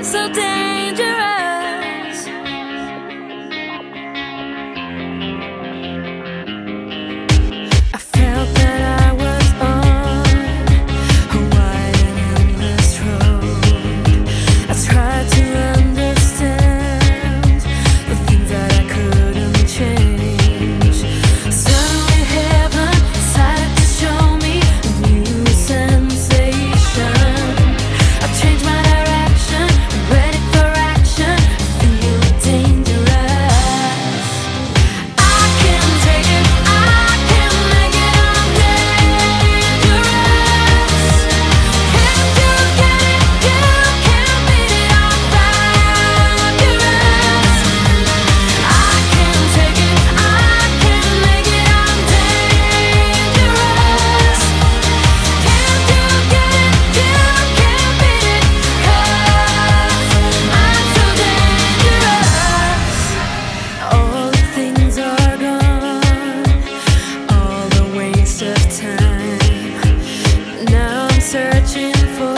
so dangerous. I felt that I was on a wide and endless road. I tried to understand the things that I couldn't change. Suddenly heaven decided to show me a new sensation. I changed my direction, I'm ready for action. I feel dangerous. I can take it, I can make it, I'm dangerous. Can't you get it? You can't beat it, I'm fabulous. I can take it, I can make it, I'm dangerous. Can't you get it? You can't beat it, 'cause I'm so dangerous. All the things are gone, all the waste of time. Now I'm searching for